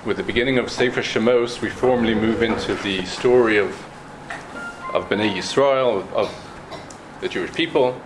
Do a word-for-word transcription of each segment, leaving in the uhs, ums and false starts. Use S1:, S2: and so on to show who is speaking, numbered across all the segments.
S1: with the beginning of Sefer Shemos, we formally move into the story of of Bnei Yisrael, of, of the Jewish people.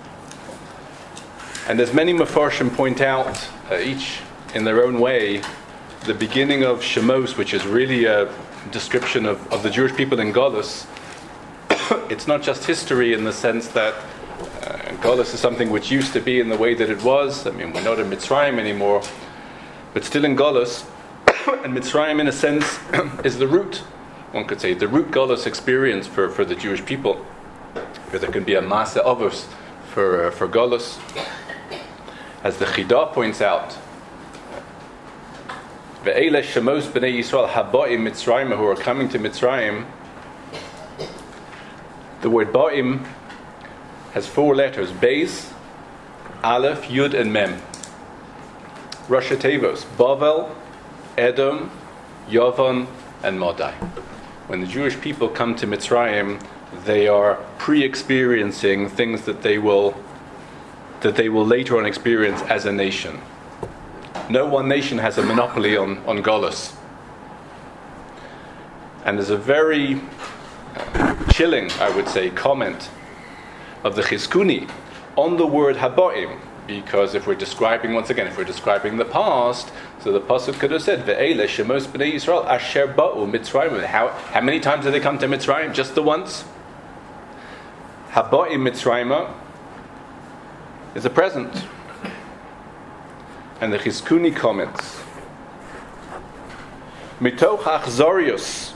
S1: And as many Mefarshim point out, uh, each in their own way, the beginning of Shemos, which is really a description of, of the Jewish people in Golus, it's not just history in the sense that uh, Golus is something which used to be in the way that it was. I mean, we're not in Mitzrayim anymore, but still in Golus. And Mitzrayim, in a sense, is the root, one could say, the root Golus experience for, for the Jewish people. Where there can be a Maaseh Avos for, uh, for Golus. As the Chidah points out, Ve'ele Shemos B'nei Yisrael Haba'im Mitzrayim, who are coming to Mitzrayim. The word Ba'im has four letters: Beis, Aleph, Yud, and Mem. Rosh Tevos: Bavel, Edom, Yavan, and Madai. When the Jewish people come to Mitzrayim, they are pre-experiencing things that they will that they will later on experience as a nation. No one nation has a monopoly on, on Golus. And there's a very uh, chilling, I would say, comment of the Chizkuni on the word Haba'im. Because if we're describing, once again, if we're describing the past, so the Pasuk could have said, Ve'ele Shemos B'nei Yisrael Asher Ba'u Mitzrayim. How, how many times did they come to Mitzrayim? Just the once? Haba'im Mitzrayim is a present. And the Chizkuni comments, Mitoch Achzorius,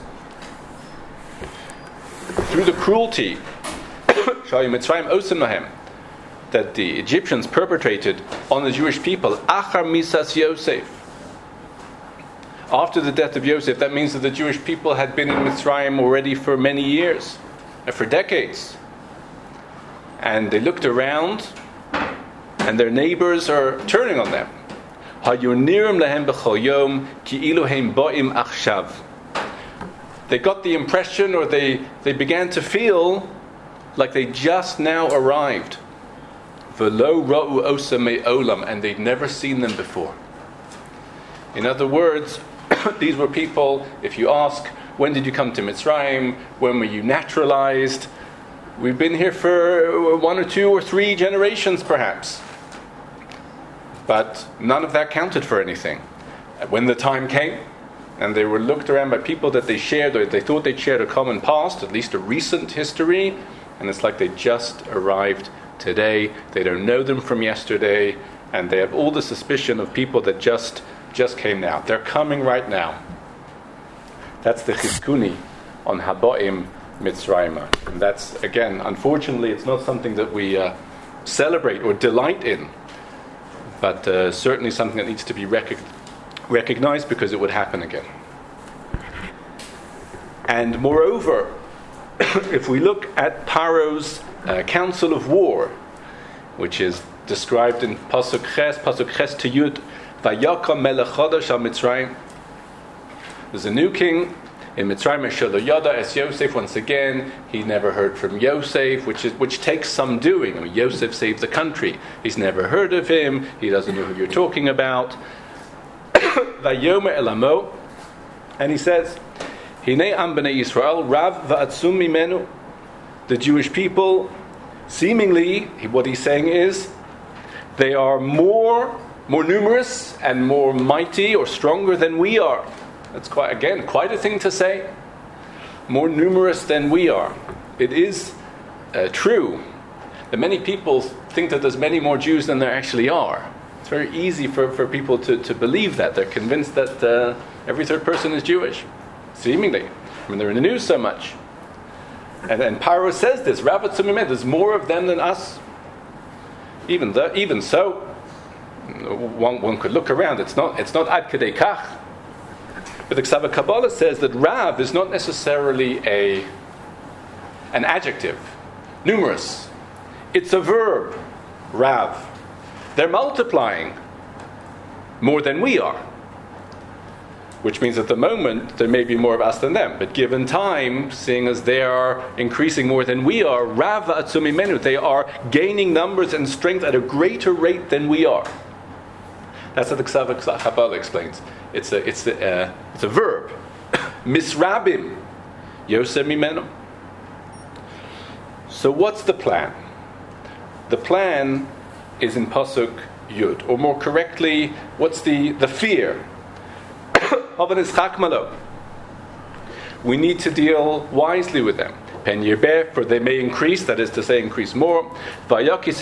S1: through the cruelty Shayu Mitzrayim Osem Lahem, that the Egyptians perpetrated on the Jewish people, Achar Misas Yosef. After the death of Yosef, that means that the Jewish people had been in Mitzrayim already for many years, for decades. And they looked around, and their neighbors are turning on them. They got the impression, or they, they began to feel like they just now arrived. And they'd never seen them before. In other words, these were people, if you ask, when did you come to Mitzrayim? When were you naturalized? We've been here for one or two or three generations perhaps. But none of that counted for anything. When the time came, and they were looked around by people that they shared, or they thought they shared a common past, at least a recent history, and it's like they just arrived today. They don't know them from yesterday, and they have all the suspicion of people that just just came now. They're coming right now. That's the Chizkuni on Haba'im Mitzrayim. And that's, again, unfortunately, it's not something that we uh, celebrate or delight in, but uh, certainly something that needs to be rec- recognized because it would happen again. And moreover, if we look at Paro's uh, council of war, which is described in Pasuk Ches, Pasuk Ches to Yud, Vayakam melech chadash al Mitzrayim. There's a new king in Mitzrayim, Shelo Yada es Yosef. Once again, he never heard from Yosef, which is which takes some doing. I mean, Yosef saved the country. He's never heard of him. He doesn't know who you're talking about. Vayomer elamo, and he says, Hinei am b'nei Yisrael rav va'atzum mimenu. The Jewish people, seemingly, what he's saying is, they are more more numerous and more mighty or stronger than we are. That's quite, again, quite a thing to say. More numerous than we are. It is uh, true that many people think that there's many more Jews than there actually are. It's very easy for, for people to, to believe that. They're convinced that uh, every third person is Jewish, seemingly. I mean, they're in the news so much. And then Paro says this, Rav Tzumimeh, there's more of them than us. Even the, even so, one, one could look around. It's not it's not ad kedei kach. But the Ksava Kabbalah says that Rav is not necessarily a an adjective, numerous. It's a verb, Rav. They're multiplying more than we are. Which means at the moment there may be more of us than them. But given time, seeing as they are increasing more than we are, Rav Atzumi Menu, they are gaining numbers and strength at a greater rate than we are. That's what the Ksava Chabala explains. It's a, it's a, uh, it's a verb. Misrabim. Yosem mimenu. So what's the plan? The plan is in Pasuk Yud. Or more correctly, what's the, the fear? We need to deal wisely with them. Pen yirbeh, for they may increase, that is to say, increase more. If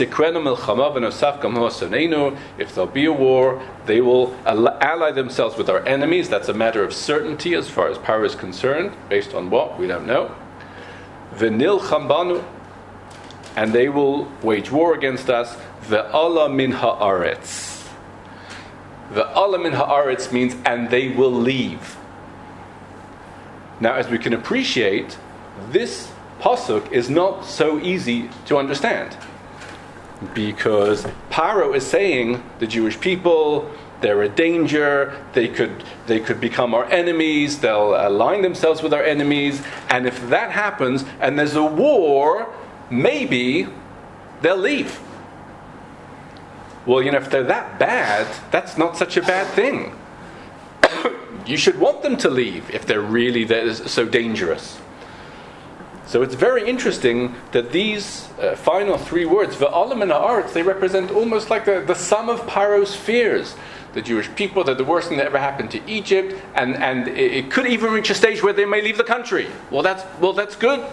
S1: there'll be a war, they will ally themselves with our enemies. That's a matter of certainty as far as power is concerned. Based on what? We don't know. V'nilcham banu, and they will wage war against us. Ve'ala min ha'aretz. Ve'ala min ha'aretz means, and they will leave. Now, as we can appreciate, this pasuk is not so easy to understand, because Paro is saying the Jewish people, they're a danger, they could they could become our enemies, they'll align themselves with our enemies, and if that happens and there's a war, maybe they'll leave. Well, you know, if they're that bad, that's not such a bad thing. You should want them to leave if they're really so dangerous. So it's very interesting that these uh, final three words, Ve'alam min ha'aretz, they represent almost like the, the sum of Paro's fears. The Jewish people, they're the worst thing that ever happened to Egypt, and, and it, it could even reach a stage where they may leave the country. Well, that's well, that's good.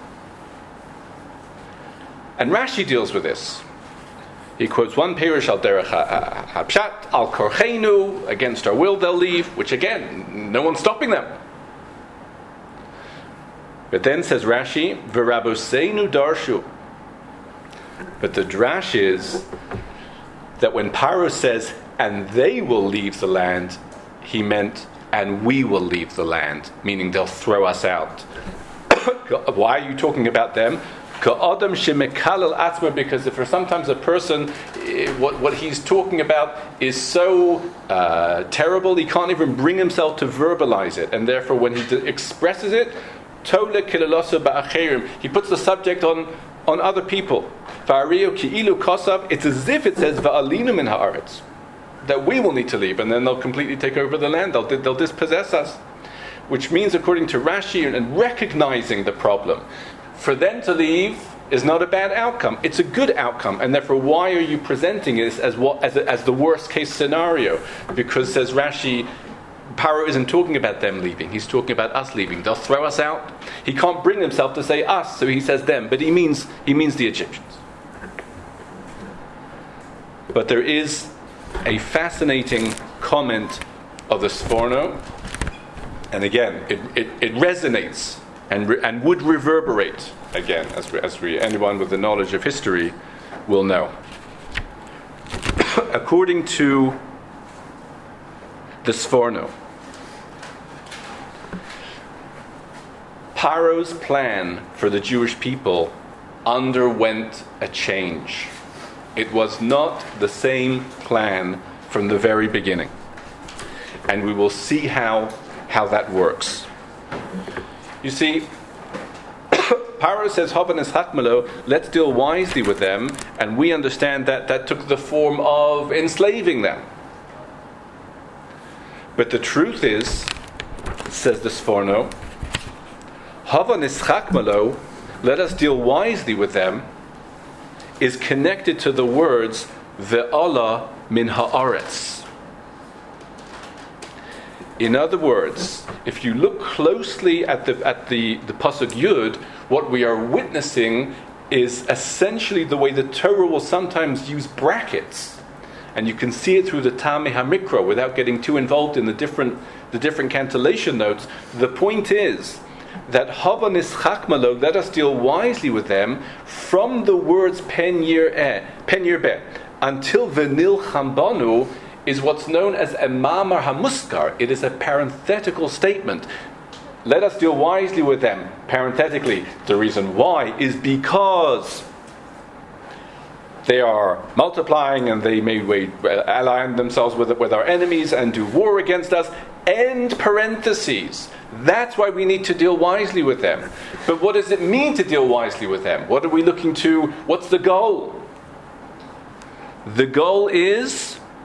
S1: And Rashi deals with this. He quotes one Perush al derech hapshat al korcheinu, against our will they'll leave, which again, no one's stopping them. But then says Rashi, v'raboseinu darshu. But the drash is that when Paro says, and they will leave the land, he meant, and we will leave the land, meaning they'll throw us out. Why are you talking about them? Because if for sometimes a person, what, what he's talking about is so uh, terrible, he can't even bring himself to verbalize it. And therefore when he d- expresses it, he puts the subject on, on other people. It's as if it says that we will need to leave, and then they'll completely take over the land, they'll, they'll dispossess us. Which means, according to Rashi, and recognizing the problem, for them to leave is not a bad outcome. It's a good outcome, and therefore, why are you presenting it as what as, a, as the worst case scenario? Because, says Rashi, Paro isn't talking about them leaving; he's talking about us leaving. They'll throw us out. He can't bring himself to say us, so he says them, but he means he means the Egyptians. But there is a fascinating comment of the Sforno, and again, it it, it resonates. And, re- and would reverberate again, as, we, as we, anyone with the knowledge of history will know. According to the Sforno, Paro's plan for the Jewish people underwent a change. It was not the same plan from the very beginning, and we will see how how that works. You see, Paro says, Havan Ishakmelo, let's deal wisely with them, and we understand that that took the form of enslaving them. But the truth is, says the Sforno, Havan Ishakmelo, let us deal wisely with them, is connected to the words Ve'ala min ha'aretz. In other words, if you look closely at the at the, the Pasuk Yud, what we are witnessing is essentially the way the Torah will sometimes use brackets. And you can see it through the Tameh HaMikra without getting too involved in the different the different cantillation notes. The point is that Hava Nischakmalo, let us deal wisely with them, from the words Pen Yireh, Pen Yirbeh, until Venil Chambanu, is what's known as a Mamar HaMuskar. It is a parenthetical statement. Let us deal wisely with them. Parenthetically, the reason why is because they are multiplying and they may ally themselves with, with our enemies and do war against us. End parentheses. That's why we need to deal wisely with them. But what does it mean to deal wisely with them? What are we looking to? What's the goal? The goal is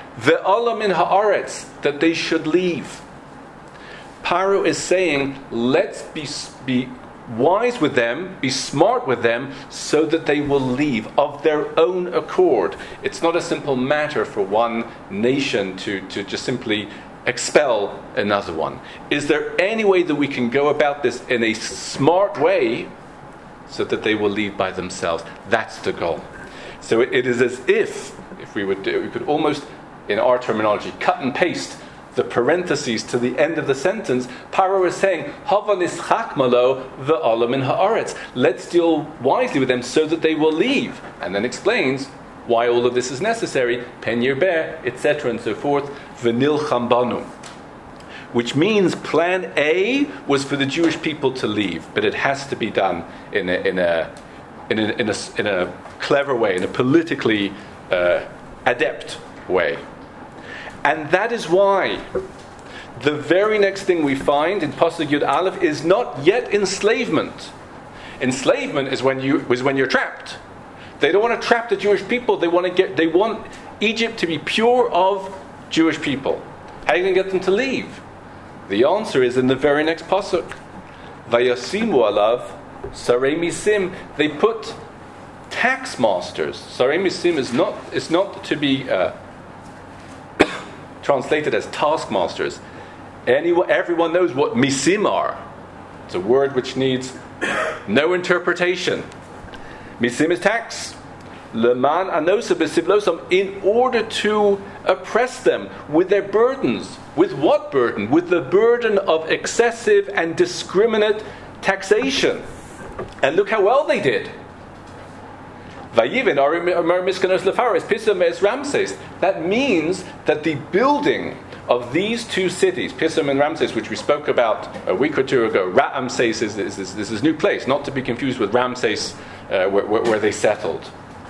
S1: Ve'ala min ha'aretz, that they should leave. Paro is saying, let's be, be wise with them, be smart with them, so that they will leave of their own accord. It's not a simple matter for one nation to, to just simply expel another one. Is there any way that we can go about this in a smart way so that they will leave by themselves? That's the goal. So it, it is as if, if we would do, we could almost, in our terminology, cut and paste the parentheses to the end of the sentence. Paro is saying, Hava nischak malo ve'ala min ha'aretz. Let's deal wisely with them so that they will leave. And then explains why all of this is necessary, pen yirbeh, et cetera, and so forth, v'nilcham banu. Which means plan A was for the Jewish people to leave, but it has to be done in a in a in a, in a, in a clever way, in a politically uh, adept way. And that is why the very next thing we find in Pasuk Yud Aleph is not yet enslavement. Enslavement is when you is when you're trapped. They don't want to trap the Jewish people. They want to get. They want Egypt to be pure of Jewish people. How are you going to get them to leave? The answer is in the very next pasuk. Vayasimu alav sarei misim. They put tax masters. Sarei misim is not. It's not to be uh, translated as taskmasters. Anyone, everyone knows what misim are. It's a word which needs no interpretation. Misim is tax. Leman anosa b'sivlosam, in order to oppress them with their burdens. With what burden? With the burden of excessive and discriminate taxation. And look how well they did. That means that the building of these two cities, Pisum and Ramses, which we spoke about a week or two ago, Ramses is this is this new place, not to be confused with Ramses, uh, where, where, where they settled.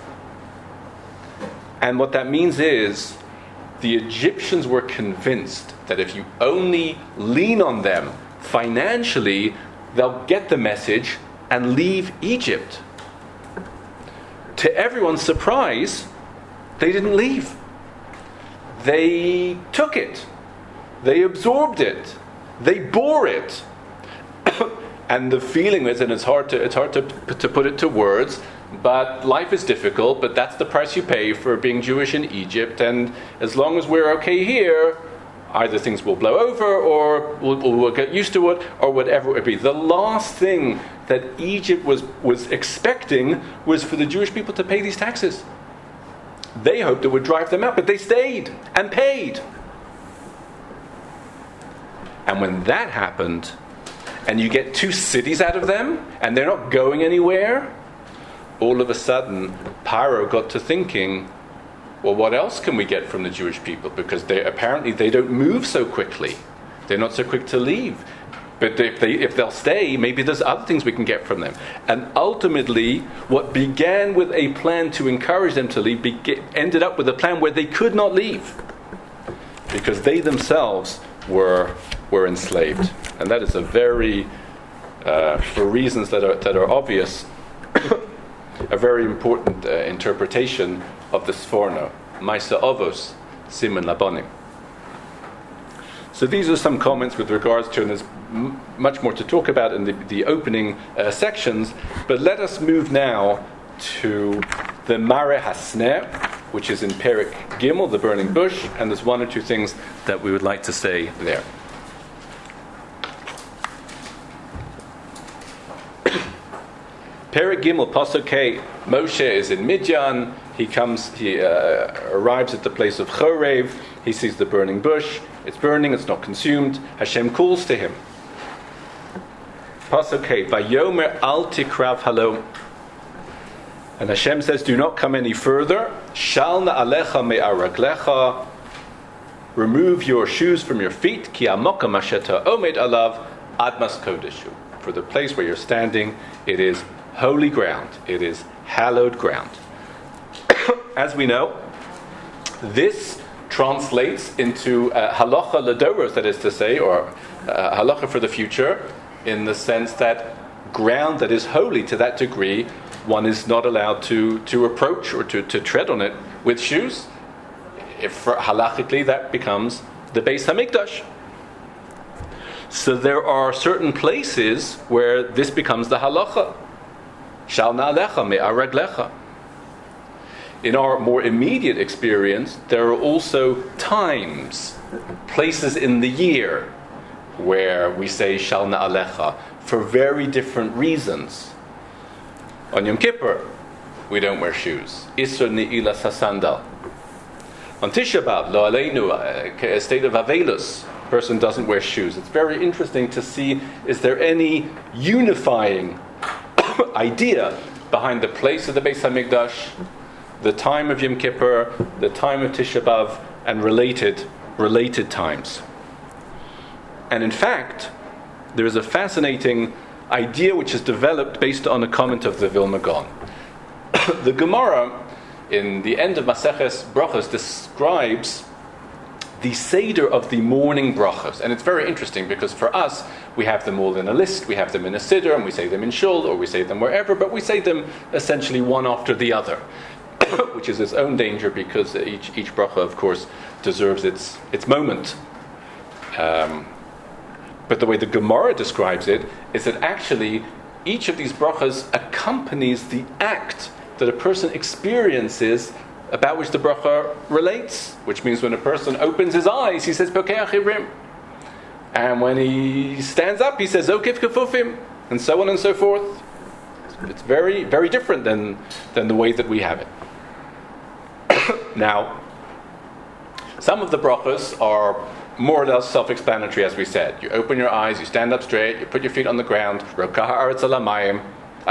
S1: And what that means is, the Egyptians were convinced that if you only lean on them financially, they'll get the message and leave Egypt. To everyone's surprise, they didn't leave. They took it. They absorbed it. They bore it. And the feeling is, and it's hard to it's hard to to put it to words, but life is difficult, but that's the price you pay for being Jewish in Egypt, and as long as we're okay here, either things will blow over, or we'll, we'll get used to it, or whatever it would be. The last thing that Egypt was, was expecting was for the Jewish people to pay these taxes. They hoped it would drive them out, but they stayed and paid. And when that happened, and you get two cities out of them, and they're not going anywhere, all of a sudden, Paro got to thinking, well, what else can we get from the Jewish people? Because they apparently they don't move so quickly. They're not so quick to leave. But if, they, if they'll stay, maybe there's other things we can get from them. And ultimately, what began with a plan to encourage them to leave be- ended up with a plan where they could not leave. Because they themselves were were enslaved. And that is a very, uh, for reasons that are that are obvious, a very important uh, interpretation of the Sforno, Maisa Avos, Siman Labonim. So these are some comments with regards to, and there's m- much more to talk about in the, the opening uh, sections, but let us move now to the Mare Hasner, which is in Perek Gimel, the burning bush, and there's one or two things that we would like to say there. Perek Gimel, Pasuk K, Moshe is in Midian. He comes, he uh, arrives at the place of Chorev. He sees the burning bush. It's burning, it's not consumed. Hashem calls to him. Pasuk K, Vayomer al tikrav halom. And Hashem says, do not come any further. Shalna alecha me'araglecha. Remove your shoes from your feet. Ki amoka masheta omed alav admas kodeshu. For the place where you're standing, it is holy ground. It is hallowed ground. As we know, this translates into uh, halacha ledoros, that is to say, or uh, halacha for the future, in the sense that ground that is holy to that degree, one is not allowed to, to approach or to, to tread on it with shoes. if for, halachically that becomes the Beis Hamikdash. So there are certain places where this becomes the halacha. Shal na'alecha me'ar raglecha. In our more immediate experience, there are also times, places in the year where we say Shal na'alecha for very different reasons. On Yom Kippur, we don't wear shoes. Isur ni'ilas hasandal. On Tisha B'Av, lo aleinu, a state of avelus, person doesn't wear shoes. It's very interesting to see, is there any unifying idea behind the place of the Beis Hamikdash, the time of Yom Kippur, the time of Tisha B'Av, and related related times. And in fact, there is a fascinating idea which is developed based on a comment of the Vilna Gaon. The Gemara, in the end of Maseches Brachos, describes the Seder of the morning brachos. And it's very interesting because for us, we have them all in a list, we have them in a Siddur, and we say them in Shul, or we say them wherever, but we say them essentially one after the other, which is its own danger because each each bracha, of course, deserves its, its moment. Um, but the way the Gemara describes it is that actually each of these brachas accompanies the act that a person experiences about which the bracha relates, which means when a person opens his eyes, he says Pokei Achivrim, and when he stands up, he says Zokif Kefufim, and so on and so forth. It's very, very different than than the way that we have it. Now, some of the brachas are more or less self-explanatory, as we said. You open your eyes, you stand up straight, you put your feet on the ground. Rokaha Haaretz Al Hamayim.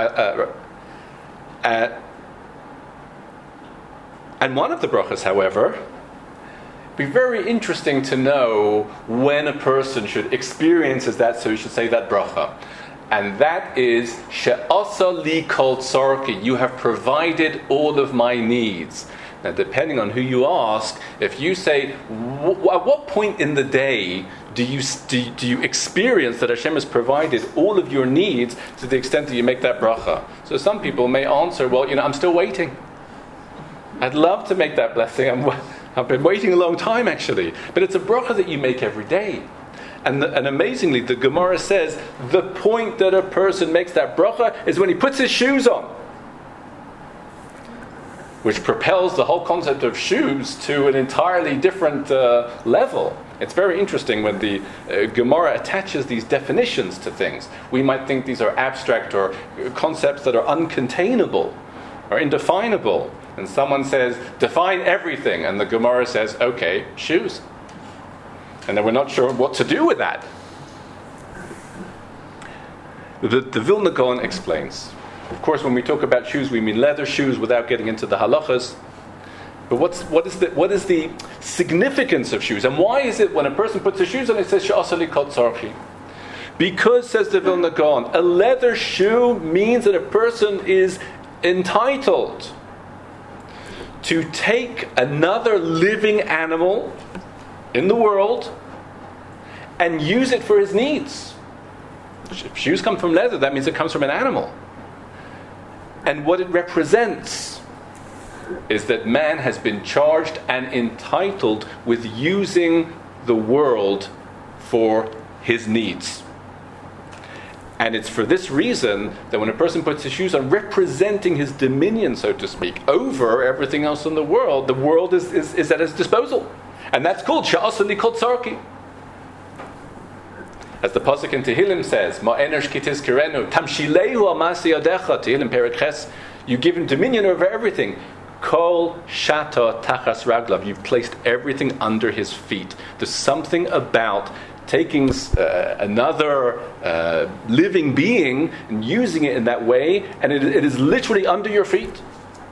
S1: And one of the brachas, however, it'd be very interesting to know when a person should experience as that, so you should say that bracha. And that is, She'asa li kol tzarki, you have provided all of my needs. Now, depending on who you ask, if you say, w- at what point in the day do you, do, do you experience that Hashem has provided all of your needs to the extent that you make that bracha? So some people may answer, well, you know, I'm still waiting. I'd love to make that blessing. I'm, I've been waiting a long time, actually. But it's a bracha that you make every day. And, the, and amazingly, the Gemara says, the point that a person makes that bracha is when he puts his shoes on. Which propels the whole concept of shoes to an entirely different uh, level. It's very interesting when the uh, Gemara attaches these definitions to things. We might think these are abstract or concepts that are uncontainable or indefinable. And someone says, define everything. And the Gemara says, okay, shoes. And then we're not sure what to do with that. The, the Vilna Gaon explains. Of course, when we talk about shoes, we mean leather shoes without getting into the halachas. But what's, what, is the, what is the significance of shoes? And why is it when a person puts his shoes on, it says, She'asa li kol tzarchi? Because, says the Vilna Gaon, a leather shoe means that a person is entitled to take another living animal in the world and use it for his needs. If shoes come from leather, that means it comes from an animal. And what it represents is that man has been charged and entitled with using the world for his needs. And it's for this reason that when a person puts his shoes on, representing his dominion, so to speak, over everything else in the world, the world is, is, is at his disposal. And that's called She'asa li kol tzarki. As the pasuk in Tehillim says, Ma'enesh ki tizkirenu, tamshilehu al ma'aseh yadecha, Tehillim Perek Ches, you give him dominion over everything. Kol shata tachas raglav, you've placed everything under his feet. There's something about taking uh, another uh, living being and using it in that way, and it, it is literally under your feet.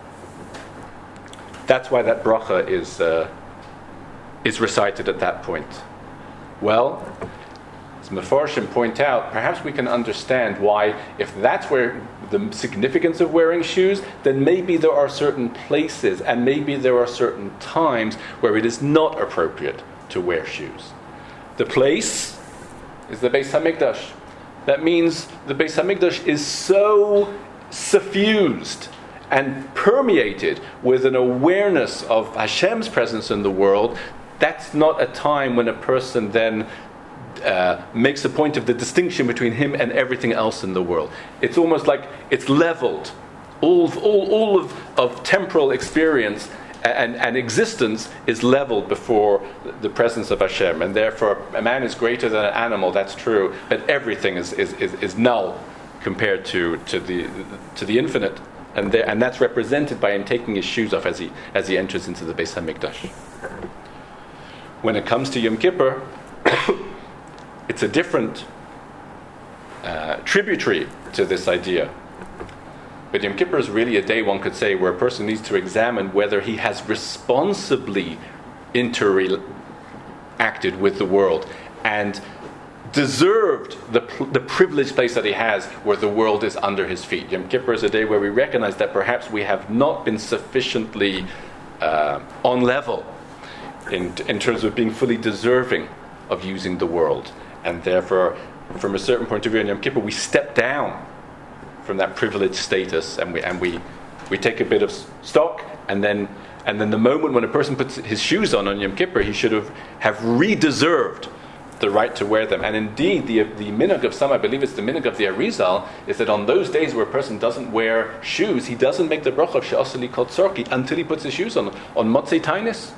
S1: That's why that bracha is uh, is recited at that point. Well, as Mefarshim point out, perhaps we can understand why, if that's where the significance of wearing shoes, then maybe there are certain places and maybe there are certain times where it is not appropriate to wear shoes. The place is the Beis Hamikdash. That means the Beis Hamikdash is so suffused and permeated with an awareness of Hashem's presence in the world, that's not a time when a person then uh, makes a point of the distinction between him and everything else in the world. It's almost like it's leveled. All, all, all of, of temporal experience and, and existence is leveled before the presence of Hashem, and therefore a man is greater than an animal, that's true, but everything is, is, is, is null compared to, to, the, to the infinite. And, there, and that's represented by him taking his shoes off as he, as he enters into the Beis HaMikdash. When it comes to Yom Kippur, it's a different uh, tributary to this idea. But Yom Kippur is really a day, one could say, where a person needs to examine whether he has responsibly interacted with the world and deserved the, the privileged place that he has where the world is under his feet. Yom Kippur is a day where we recognize that perhaps we have not been sufficiently uh, on level in, in terms of being fully deserving of using the world. And therefore, from a certain point of view in Yom Kippur, we step down from that privileged status, and we and we we take a bit of stock, and then and then the moment when a person puts his shoes on on Yom Kippur, he should have have re-deserved the right to wear them. And indeed, the the minhag of some, I believe it's the minhag of the Arizal, is that on those days where a person doesn't wear shoes, he doesn't make the bracha of she'asa li kol tzorki until he puts his shoes on on Motzei Tainis.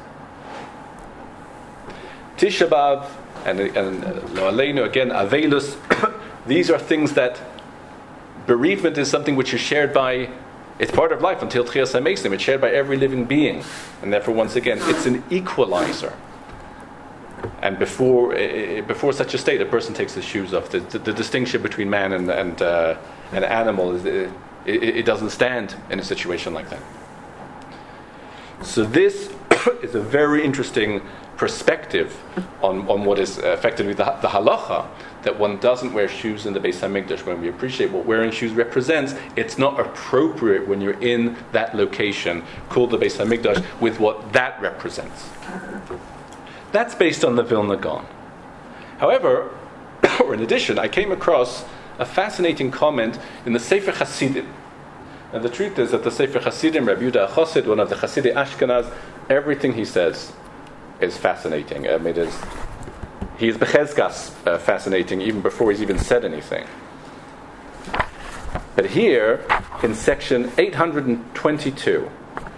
S1: Tisha B'Av and and Lo Aleinu again Avelus. These are things that. Bereavement is something which is shared by, it's part of life until Tchias HaMeisim. It's shared by every living being. And therefore, once again, it's an equalizer. And before uh, before such a state, a person takes his shoes off. The, the, the distinction between man and and uh, an animal, is, uh, it, it doesn't stand in a situation like that. So this is a very interesting perspective on, on what is effectively the, the halacha, that one doesn't wear shoes in the Beis HaMikdash. When we appreciate what wearing shoes represents, it's not appropriate when you're in that location called the Beis HaMikdash with what that represents. That's based on the Vilna Gaon. However, or in addition, I came across a fascinating comment in the Sefer Hasidim. And the truth is that the Sefer Hasidim, Rabbi Yehuda HaChassid, one of the Hasidei Ashkenaz, everything he says is fascinating. I mean, it is, he is bechezkas uh, fascinating even before he's even said anything. But here, in section eight hundred twenty-two,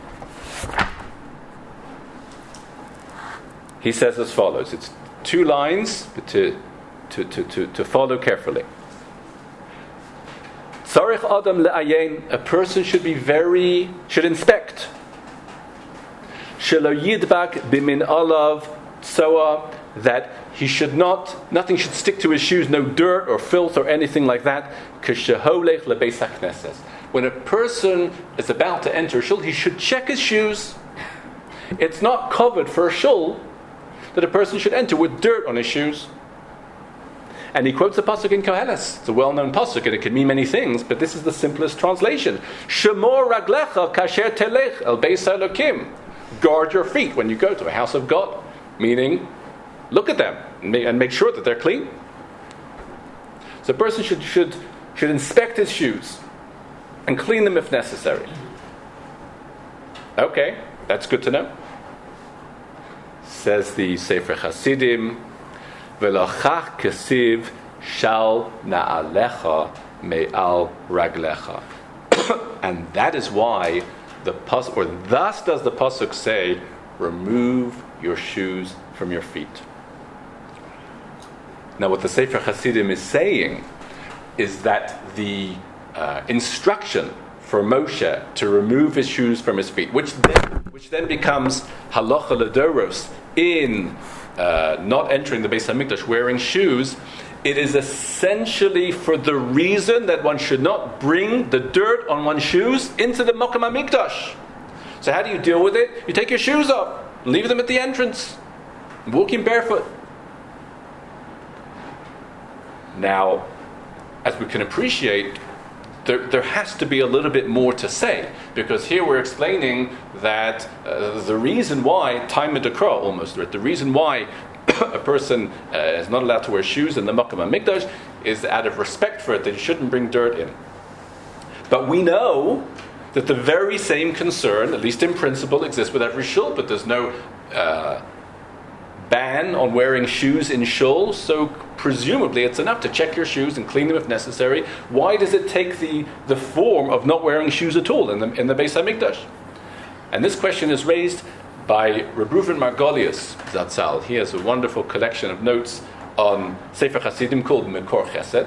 S1: he says as follows. It's two lines, but to, to, to, to, to follow carefully. Tzarich Adam le'ayin, a person should be very, should inspect. Shelo yidbak bimin alav tsoa, that he should not, nothing should stick to his shoes, no dirt or filth or anything like that. Kisheholech lebeis hakneses. When a person is about to enter a shul, he should check his shoes. It's not covered for a shul that a person should enter with dirt on his shoes. And he quotes a pasuk in Koheles. It's a well-known pasuk, and it can mean many things, but this is the simplest translation. Shemor raglecha kasher telech el beis Elokim. Guard your feet when you go to the house of God. Meaning, look at them and make sure that they're clean. So a person should should should inspect his shoes and clean them if necessary. Okay, that's good to know. Says the Sefer Hasidim, V'lochach kesiv shal na'alecha me'al raglecha. And that is why the pasuk, or thus does the pasuk say, remove your shoes from your feet. Now what the Sefer Hasidim is saying is that the uh, instruction for Moshe to remove his shoes from his feet, which then, which then becomes halacha ledoros in uh, not entering the Beis HaMikdash wearing shoes, it is essentially for the reason that one should not bring the dirt on one's shoes into the Mokum HaMikdash. So how do you deal with it? You take your shoes off, leave them at the entrance, walking barefoot. Now, as we can appreciate, there, there has to be a little bit more to say, because here we're explaining that uh, the reason why, time of Dekra almost, the reason why a person uh, is not allowed to wear shoes in the Mokum HaMikdash is out of respect for it, that you shouldn't bring dirt in. But we know that the very same concern, at least in principle, exists with every shul, but there's no uh, ban on wearing shoes in shul, so presumably it's enough to check your shoes and clean them if necessary. Why does it take the, the form of not wearing shoes at all in the, in the Beis HaMikdash? And this question is raised by Reb Reuven Margolius Zatzal. He has a wonderful collection of notes on Sefer Hasidim called Mekor Chesed.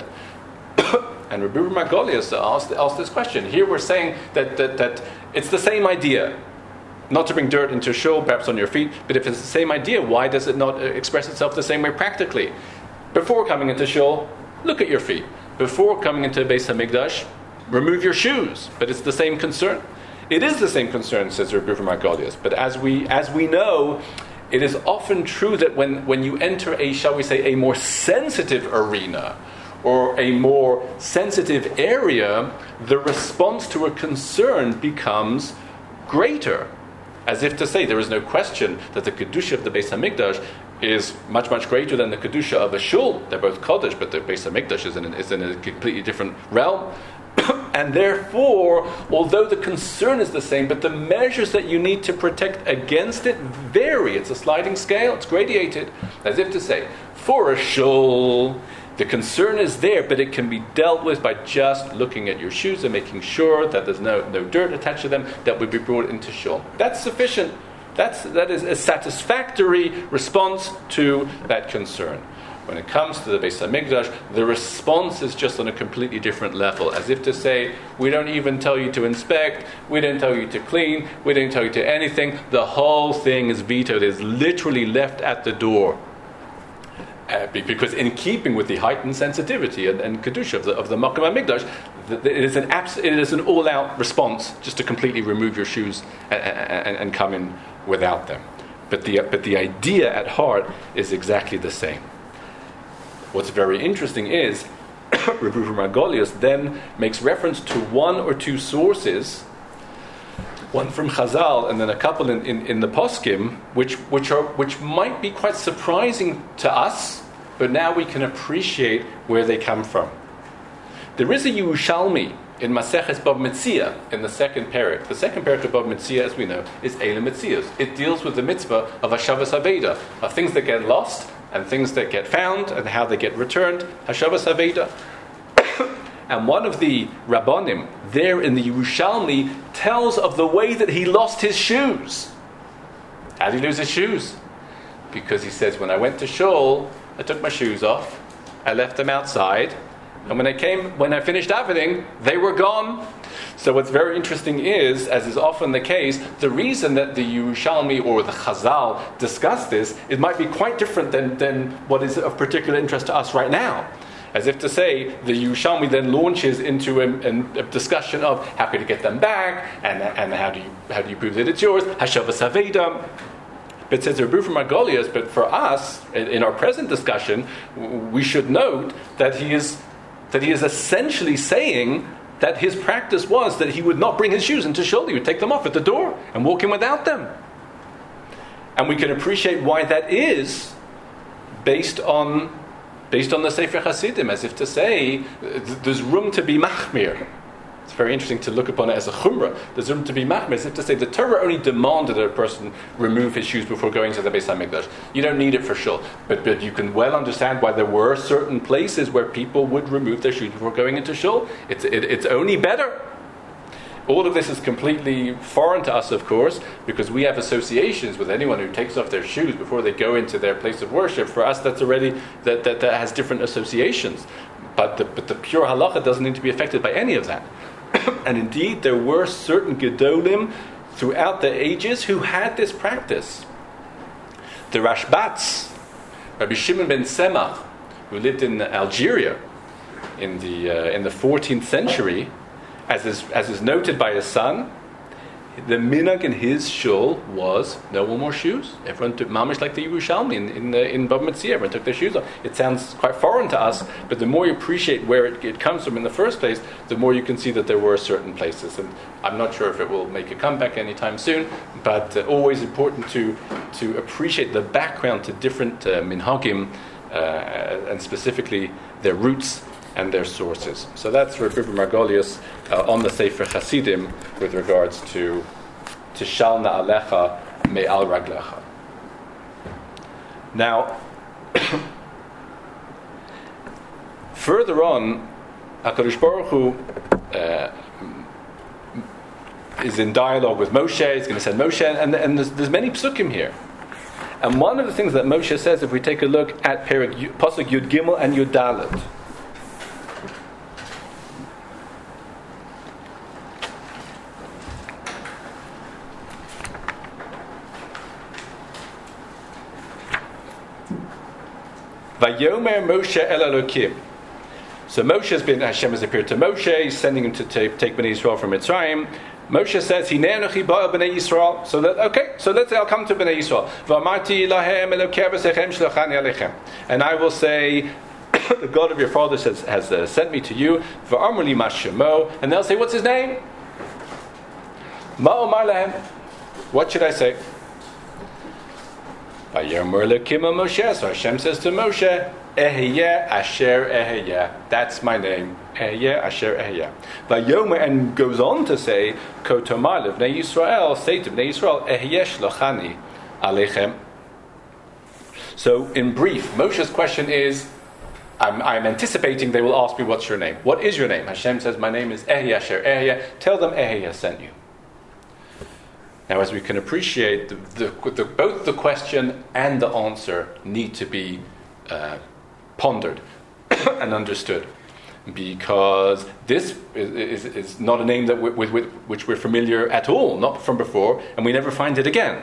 S1: And Reb Reuven Margolius asked, asked this question. Here we're saying that, that, that it's the same idea. Not to bring dirt into shul, perhaps on your feet, but if it's the same idea, why does it not express itself the same way practically? Before coming into shul, look at your feet. Before coming into Beis HaMikdash, remove your shoes. But it's the same concern. It is the same concern, says Reb Reuven Margolius. But as we as we know, it is often true that when, when you enter a, shall we say, a more sensitive arena, or a more sensitive area, the response to a concern becomes greater. As if to say, there is no question that the Kedusha of the Beis HaMikdash is much, much greater than the Kedusha of a shul. They're both Kodesh, but the Beis HaMikdash is in, is in a completely different realm. And therefore, although the concern is the same, but the measures that you need to protect against it vary. It's a sliding scale, it's gradated. As if to say, for a shul, the concern is there, but it can be dealt with by just looking at your shoes and making sure that there's no, no dirt attached to them that would be brought into shul. That's sufficient. That's, that is a satisfactory response to that concern. When it comes to the Beis HaMikdash, the response is just on a completely different level. As if to say, we don't even tell you to inspect, we don't tell you to clean, we don't tell you to anything. The whole thing is vetoed. It is literally left at the door. Uh, because in keeping with the heightened sensitivity and, and kedusha of the of the Makom HaMikdash, it is an abs- it is an all-out response just to completely remove your shoes and, and, and come in without them. But the but the idea at heart is exactly the same. What's very interesting is Reb Reuven Margolius then makes reference to one or two sources, one from Chazal and then a couple in, in, in the Poskim, which which are which might be quite surprising to us, but now we can appreciate where they come from. There is a Yerushalmi in Maseches Bava Metzia in the second parak. The second parak of Bava Metzia, as we know, is Eile Metzias. It deals with the mitzvah of Hashavas Haveda, of things that get lost and things that get found and how they get returned. Hashavas Haveda. And one of the Rabbanim there in the Yerushalmi tells of the way that he lost his shoes. How did he lose his shoes? Because he says, when I went to shul, I took my shoes off, I left them outside, and when I came, when I finished davening, they were gone. So what's very interesting is, as is often the case, the reason that the Yerushalmi or the Chazal discuss this, it might be quite different than, than what is of particular interest to us right now. As if to say, the Yerushalmi then launches into a, a discussion of how could you get them back, and, and how do you how do you prove that it's yours? Hashavas Haveda. But says Reb Reuven Margolius, but for us, in, in our present discussion, we should note that he is that he is essentially saying that his practice was that he would not bring his shoes into shul, he would take them off at the door and walk in without them. And we can appreciate why that is based on based on the Sefer Hasidim, as if to say, there's room to be machmir. It's very interesting to look upon it as a chumrah. There's room to be machmir, as if to say, the Torah only demanded that a person remove his shoes before going to the Beis HaMikdash. You don't need it for shul. But, but you can well understand why there were certain places where people would remove their shoes before going into shul. It's, it, it's only better. All of this is completely foreign to us, of course, because we have associations with anyone who takes off their shoes before they go into their place of worship. For us, that's already that that, that has different associations. But the, but the pure halacha doesn't need to be affected by any of that. And indeed, there were certain gedolim throughout the ages who had this practice. The Rashbats, Rabbi Shimon ben Semach, who lived in Algeria in the uh, in the fourteenth century. As is, as is noted by his son, the minhag in his shul was no more shoes. Everyone took mamish like the Yerushalmi in in, uh, in Bava Metzia. Everyone took their shoes off. It sounds quite foreign to us, but the more you appreciate where it, it comes from in the first place, the more you can see that there were certain places. And I'm not sure if it will make a comeback anytime soon, but uh, always important to to appreciate the background to different uh, minhagim uh, and specifically their roots and their sources. So that's Rabbi Margolius uh, on the Sefer Chasidim with regards to Tishal Na'alecha Me'al Raglecha. Now, further on, HaKadosh Baruch Hu uh, is in dialogue with Moshe. He's going to send Moshe, and, and there's, there's many psukim here. And one of the things that Moshe says, if we take a look at Perek Pasuk Yud Gimel and Yud Dalet, Vayomer Moshe El Elokim. So Moshe has been, Hashem has appeared to Moshe, he's sending him to take, take Bnei Yisrael from Mitzrayim. Moshe says, Hinei Anochi ba'a Bnei Yisrael. So that, okay, so let's say I'll come to Bnei Yisrael. V'amarti lahem Elokei v'sechem shlachani alechem. And I will say, the God of your fathers has, has uh, sent me to you. V'amr li ma shemo. And they'll say, what's his name? Ma omar lahem. What should I say? Vayomer Elokim Moshe. So Hashem says to Moshe, Ehiyeh Asher Ehiyeh. That's my name. Ehiyeh Asher Ehiyeh. Vayomer, and goes on to say, Kotomar Bnei Yisrael, say to Bnei Yisrael, Ehiyeh Shlochani Alechem. So, in brief, Moshe's question is, I'm, I'm anticipating they will ask me, what's your name? What is your name? Hashem says, my name is Ehiyeh Asher Ehiyeh. Tell them Ehiyeh sent you. Now, as we can appreciate, the, the, the, both the question and the answer need to be uh, pondered and understood, because this is, is, is not a name that we, with, with which we're familiar at all, not from before, and we never find it again.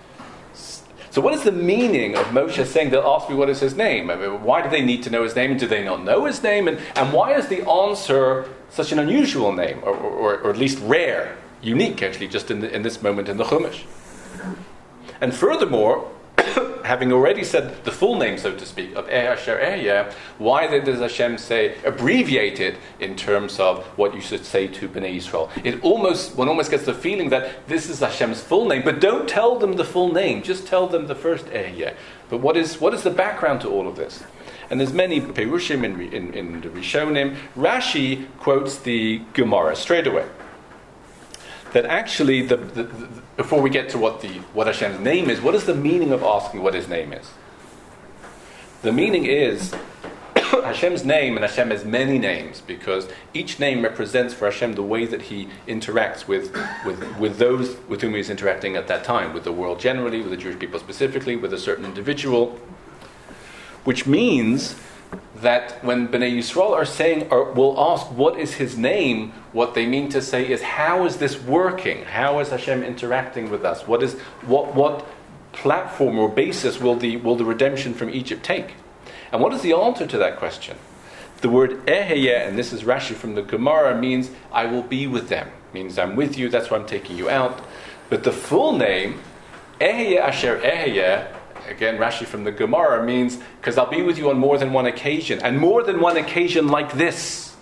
S1: So what is the meaning of Moshe saying, they'll ask me what is his name? I mean, why do they need to know his name? Do they not know his name? And, and why is the answer such an unusual name, or, or, or at least rare? Unique, actually, just in, the, in this moment in the Chumash. And furthermore, having already said the full name, so to speak, of Eh Asher Ehiyeh, why then does Hashem say, abbreviate it in terms of what you should say to Bnei Yisrael? It almost, one almost gets the feeling that this is Hashem's full name, but don't tell them the full name, just tell them the first Ehiyeh. But what is what is the background to all of this? And there's many Perushim in, in, in the Rishonim. Rashi quotes the Gemara straight away. That actually, the, the, the, before we get to what the what Hashem's name is, what is the meaning of asking what His name is? The meaning is Hashem's name, and Hashem has many names because each name represents for Hashem the way that He interacts with, with, with those with whom He's interacting at that time, with the world generally, with the Jewish people specifically, with a certain individual. Which means that when Bnei Yisrael are saying, or will ask, what is his name? What they mean to say is, how is this working? How is Hashem interacting with us? What is what what platform or basis will the will the redemption from Egypt take? And what is the answer to that question? The word Ehiyeh, and this is Rashi from the Gemara, means I will be with them. Means I'm with you. That's why I'm taking you out. But the full name, Ehiyeh Asher Ehiyeh, again, Rashi from the Gemara, means because I'll be with you on more than one occasion, and more than one occasion like this.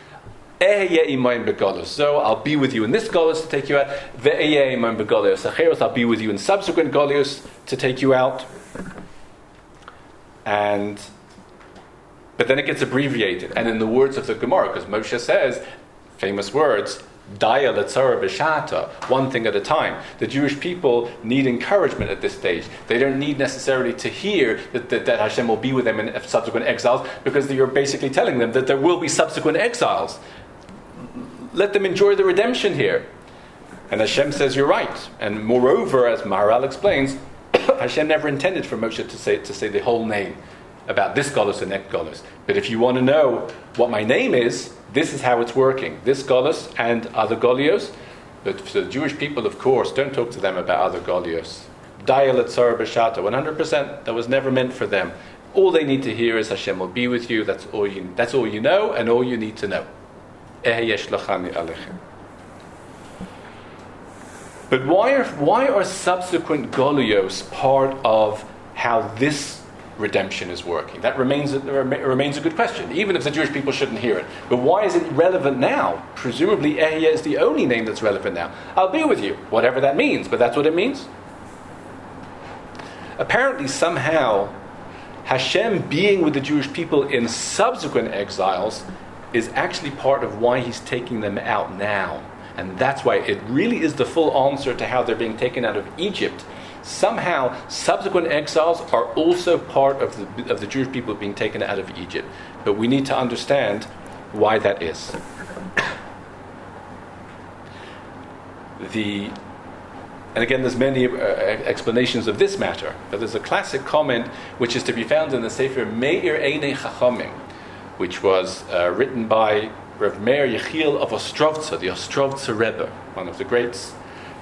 S1: So I'll be with you in this galus to take you out. I'll be with you in subsequent galus to take you out. And but then it gets abbreviated. And in the words of the Gemara, because Moshe says, famous words, Daya letzara b'shata, one thing at a time. The Jewish people need encouragement at this stage. They don't need necessarily to hear that, that, that Hashem will be with them in subsequent exiles, because you're basically telling them that there will be subsequent exiles. Let them enjoy the redemption here. And Hashem says, you're right. And moreover, as Maharal explains, Hashem never intended for Moshe to say to say the whole name about this galus and that galus. But if you want to know what my name is, this is how it's working. This galus and other galios. But for the Jewish people, of course, don't talk to them about other galios. Daya letzara b'shata, one hundred percent. That was never meant for them. All they need to hear is Hashem will be with you. That's all you. That's all you know, and all you need to know. Ehiyeh shlachani alechem. But why are why are subsequent galios part of how this redemption is working? That remains a, remains a good question, even if the Jewish people shouldn't hear it. But why is it relevant now? Presumably Ehiyeh is the only name that's relevant now. I'll be with you, whatever that means, but that's what it means. Apparently, somehow, Hashem being with the Jewish people in subsequent exiles is actually part of why he's taking them out now. And that's why it really is the full answer to how they're being taken out of Egypt. Somehow, subsequent exiles are also part of the, of the Jewish people being taken out of Egypt. But we need to understand why that is. The, and again, there's many uh, explanations of this matter. But there's a classic comment which is to be found in the Sefer Meir Einei Chachamim, which was uh, written by Rav Meir Yechiel of Ostrovtsa, the Ostrovtsa Rebbe, one of the greats.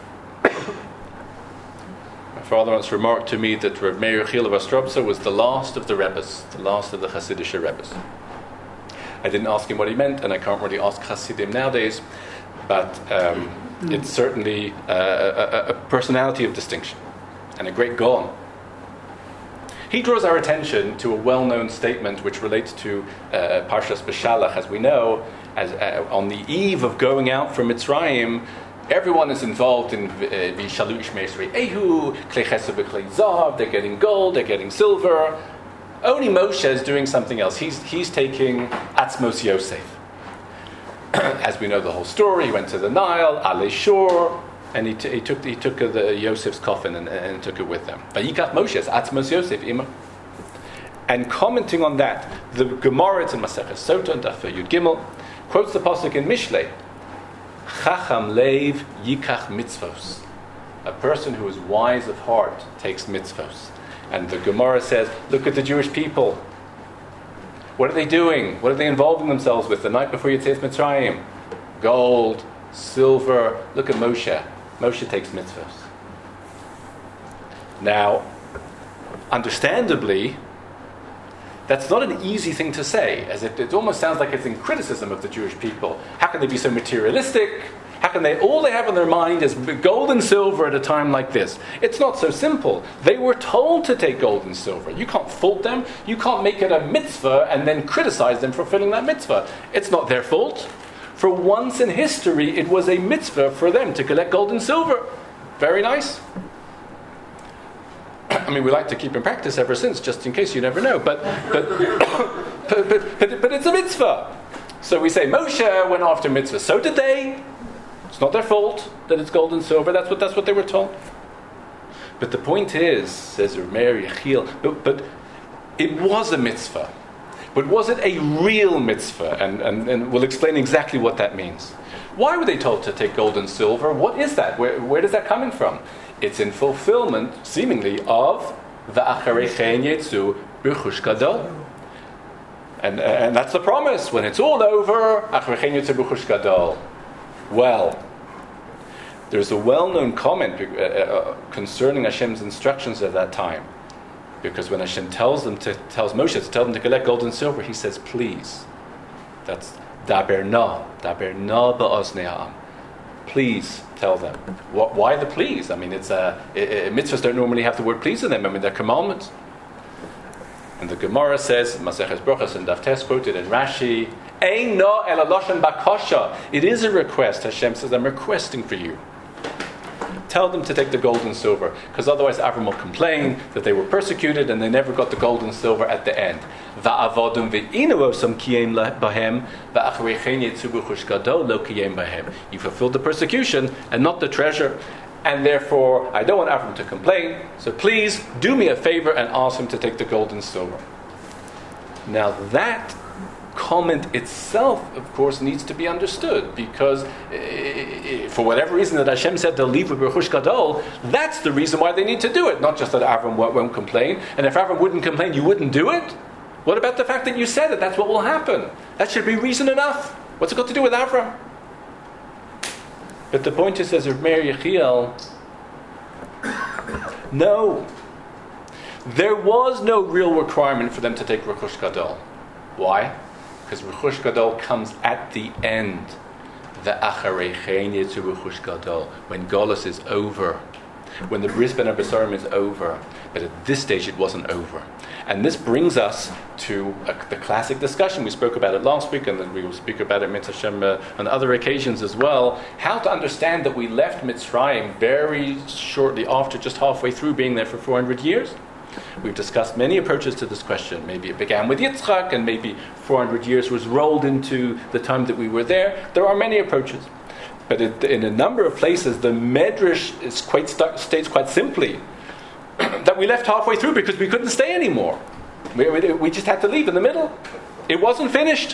S1: My father once remarked to me that Rav Meir Yechiel of Ostrovtsa was the last of the Rebbes, the last of the Hasidic Rebbes. I didn't ask him what he meant, and I can't really ask Hasidim nowadays, but um, it's certainly uh, a, a personality of distinction and a great Gaon. He draws our attention to a well-known statement which relates to uh, Parshas Beshalach, as we know, as uh, on the eve of going out from Mitzrayim, everyone is involved in Vishalu Ishmei Yisrei Ehu, Klei Chesed v'Klei Zav. They're getting gold, they're getting silver. Only Moshe is doing something else. He's he's taking Atzmos Yosef. As we know the whole story, he went to the Nile, Ale Shor, and he, t- he took he took uh, the Yosef's coffin and, and took it with him. Vayikach Moshe Atzmos Yosef Ima. And commenting on that, the Gemara in Maseches Sota and Daf Yud Gimel quotes the pasuk in Mishlei, Chacham Leiv Yikach Mitzvos. A person who is wise of heart takes mitzvos. And the Gemara says, look at the Jewish people. What are they doing? What are they involving themselves with the night before Yetzias Mitzrayim? Gold, silver. Look at Moshe. Moshe takes mitzvos. Now, understandably, that's not an easy thing to say, as if it almost sounds like it's in criticism of the Jewish people. How can they be so materialistic? How can they, all they have in their mind is gold and silver at a time like this? It's not so simple. They were told to take gold and silver. You can't fault them. You can't make it a mitzvah and then criticize them for fulfilling that mitzvah. It's not their fault. For once in history, it was a mitzvah for them to collect gold and silver. Very nice. I mean, we like to keep in practice ever since, just in case, you never know. But but but, but, but, but it's a mitzvah. So we say, Moshe went after mitzvah. So did they. It's not their fault that it's gold and silver. That's what that's what they were told. But the point is, says Meir Yechiel, but, but it was a mitzvah. But was it a real mitzvah? And, and, and we'll explain exactly what that means. Why were they told to take gold and silver? What is that? Where, where does that coming from? It's in fulfillment, seemingly, of Va'acharei chen yetzu b'chush gadol. And, and that's the promise. When it's all over, Acharei chen yetzu b'chush gadol. Well, there's a well-known comment uh, uh, concerning Hashem's instructions at that time. Because when Hashem tells them to, tells Moshe to tell them to collect gold and silver, he says, please. That's daber na, daber na ba'oznei ha'am. Please tell them. What, why the please? I mean, it's a, it, it, mitzvahs don't normally have the word please in them. I mean, they're commandments. And the Gemara says, Maseches Brachos and Daf Tes quoted in Rashi, Ein no ela loshen bakasha. It is a request. Hashem says, I'm requesting for you. Tell them to take the gold and silver, because otherwise Avram will complain that they were persecuted and they never got the gold and silver at the end. You fulfilled the persecution and not the treasure, and therefore I don't want Avram to complain, so please do me a favor and ask him to take the gold and silver. Now that comment itself, of course, needs to be understood, because uh, for whatever reason that Hashem said they'll leave with Rechush Gadol, that's the reason why they need to do it, not just that Avram won't, won't complain. And if Avram wouldn't complain, you wouldn't do it? What about the fact that you said it? That's what will happen. That should be reason enough. What's it got to do with Avram? But the point is, as Rav Meir Yechiel, no. There was no real requirement for them to take Rechush Gadol. Why? Because Rechush Gadol comes at the end. The Acharei chen yetzu Rechush Gadol. When Golus is over. When the Bris Ben Abasarim is over. But at this stage it wasn't over. And this brings us to a, the classic discussion. We spoke about it last week, and then we will speak about it Mitzvah Hashem uh, on other occasions as well. How to understand that we left Mitzrayim very shortly after, just halfway through being there for four hundred years. We've discussed many approaches to this question. Maybe it began with Yitzchak, and maybe four hundred years was rolled into the time that we were there. There are many approaches. But it, in a number of places, the Medrash is quite st- states quite simply that we left halfway through because we couldn't stay anymore. We, we, we just had to leave in the middle. It wasn't finished.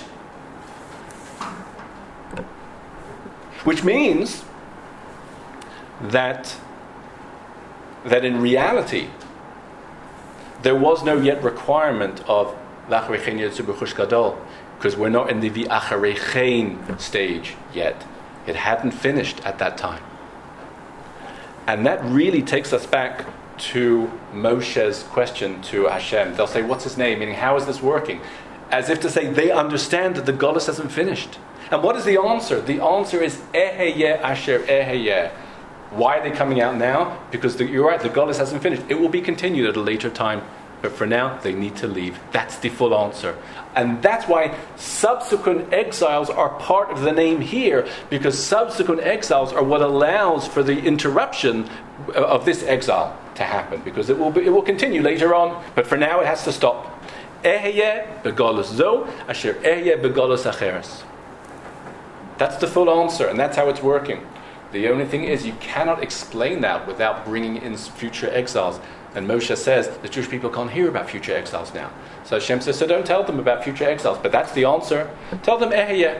S1: Which means that, that in reality, there was no yet requirement of Lachar Chen Yetzu B'Chush Gadol, because we're not in the V'Acharei Chen stage yet. It hadn't finished at that time. And that really takes us back to Moshe's question to Hashem. They'll say, what's his name? Meaning, how is this working? As if to say, they understand that the Golus hasn't finished. And what is the answer? The answer is, Eheyeh Asher Eheyeh. Why are they coming out now? Because the, you're right, the Golus hasn't finished. It will be continued at a later time. But for now, they need to leave. That's the full answer. And that's why subsequent exiles are part of the name here, because subsequent exiles are what allows for the interruption of this exile to happen, because it will be, it will continue later on, but for now it has to stop. Eheyeh begolus zo, asher eheyeh begolus acheres. That's the full answer, and that's how it's working. The only thing is, you cannot explain that without bringing in future exiles. And Moshe says the Jewish people can't hear about future exiles now. So Hashem says, so don't tell them about future exiles. But that's the answer. Tell them Eheyeh.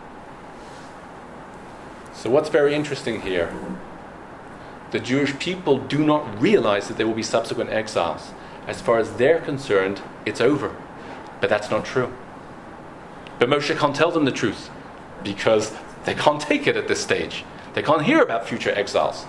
S1: So what's very interesting here? The Jewish people do not realize that there will be subsequent exiles. As far as they're concerned, it's over. But that's not true. But Moshe can't tell them the truth, because they can't take it at this stage. They can't hear about future exiles.